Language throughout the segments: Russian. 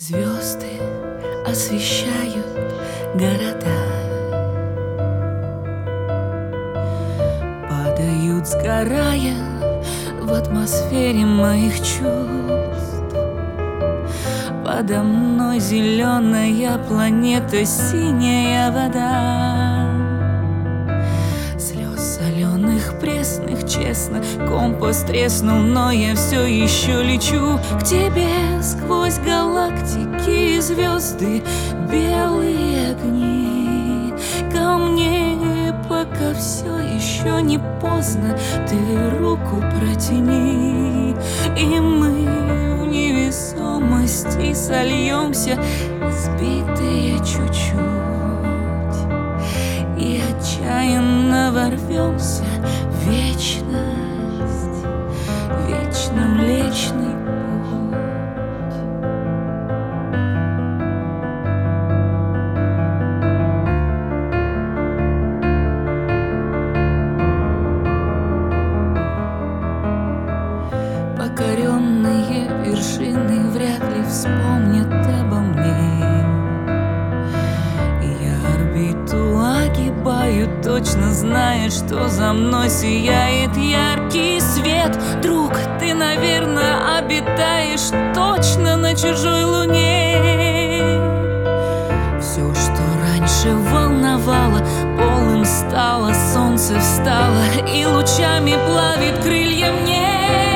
Звезды освещают города, падают, сгорая в атмосфере моих чувств. Подо мной зеленая планета, синяя вода. Слез соленых, пресных, честно, компас треснул, но я все еще лечу к тебе сквозь галактики и звезды, белые огни. Ко мне, пока все еще не поздно, ты руку протяни, и мы в невесомости сольемся, сбитые чуть-чуть, и отчаянно ворвемся в вечность, вечно Млечный Путь. Покоренные вершины вряд ли вспомнят обо мне. Я орбиту огибаю, точно зная, что за мной сияет яркий свет. Друг, ты, наверное, обитаешь точно на чужой луне. Все, что раньше волновало, полым стало, солнце встало и лучами плавит крылья мне.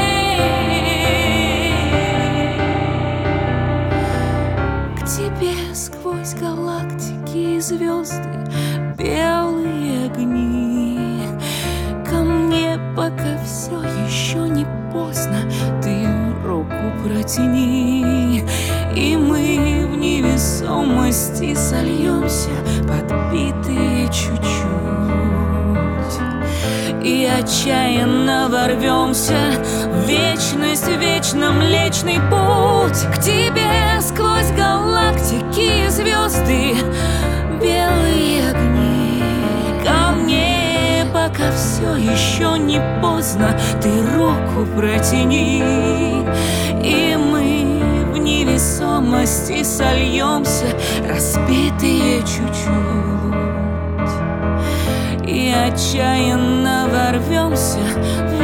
К тебе сквозь галактики и звезды, белые огни. Ко мне, пока все еще не поздно, ты руку протяни, и мы в невесомости сольемся, подбитые чуть-чуть, и отчаянно ворвемся в вечность, вечно Млечный Путь. К тебе сквозь галактики и звезды, белые огни. Ко мне, пока все еще не поздно, ты руку протяни, и мы в невесомости сольемся, разбитые чуть-чуть, и отчаянно ворвемся в